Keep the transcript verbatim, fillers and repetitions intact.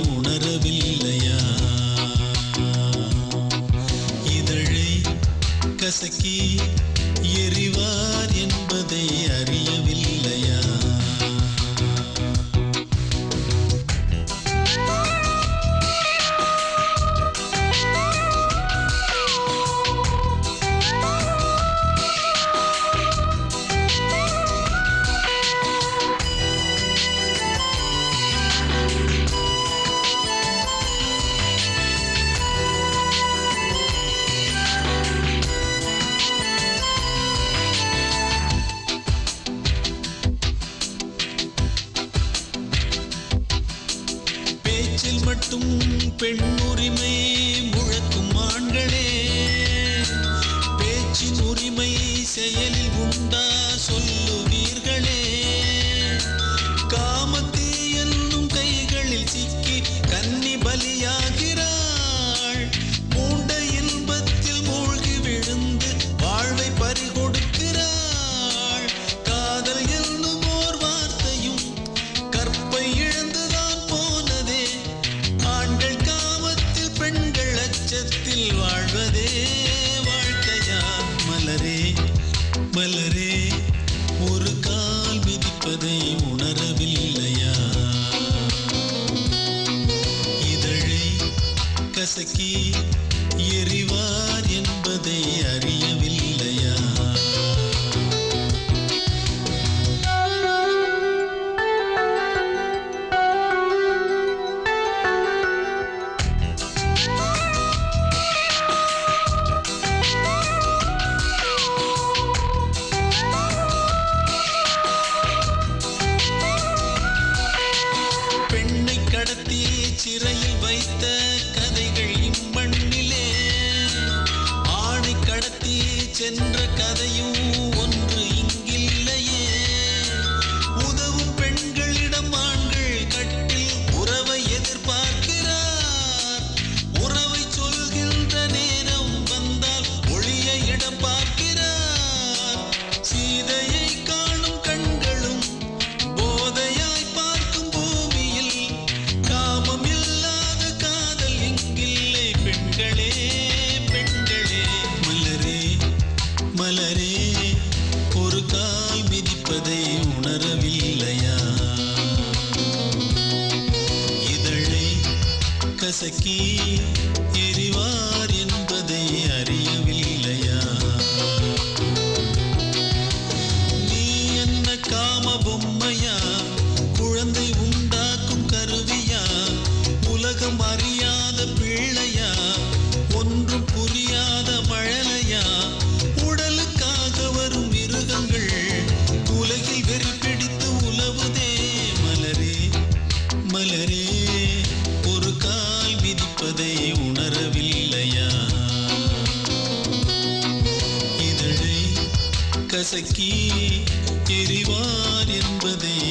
உணரவில்லையா? இதழை கசக்கி எறிவார் என்பதை அறியவில்லையா? பேச்சில் மட்டும் பெண் உரிமை முழக்கும் ஆண்களே, பேச்சின் உரிமை செயலில் உண்டா சொல்லுவீர்களே. காமத்தே என்னும் கைகளில் சிக்கி கன்னி பலியாகிறாள். மூண்ட இன்பத்தில் மூழ்கி விழுந்து வாழ்வை பறிகொடுக்கிறாள். காதல் என்னும் ஓர் வார்த்தையும் கற்பை இழந்துதான் போனதே. ஆண்கள் காமத்தில் பெண்கள் அச்சத்தில் வாழ்வதே வாழ்க்கையா? மலரே மலரே ஒரு கால் மிதிப்பதை உணரவில்லையா? இதழை கசக்கி எறிவார் என்பதை அறியவில்லையா? பெண்ணை கடத்தி சிறையில் வைத்த கதைகள் இம்மண்ணிலே, ஆணை கடத்தி சென்ற கதையும் ஒன்று இங்கில்லையே. உதவும் பெண்களிடம் ஆண்கள் கட்டில் உறவை எதிர்பார்க்கிறார். உறவை சொல்கின்ற நேரம் வந்தால் ஒளிய இடம் பார்க்கிறார். சீதையை காணும் கண்களும் போதையாய் பார்க்கும் பூமியில் காமம் இல்லாத காதல் இங்கில்லை. பெண்களே பெண்களே மலரே மலரே ஒரு கால் மிதிப்பதை உணரவில்லையா? இதழை கசக்கி எறிவார் என்பதை அறியவில்லையா? நீ என்ன காம பொம்மையா? குழந்தை உண்டாக்கும் கருவியா? உலகம் அறியாத பிள்ளையா? ஒன்றும் புரியாத மழலையா? உடலுக்காக வரும் மிருகங்கள் உலகில் வெறி பிடித்து உலவுதே. மலரே மலரே ஒரு கால் மிதிப்பதை உணரவில்லையா? இதழை கசக்கி எறிவார் என்பதை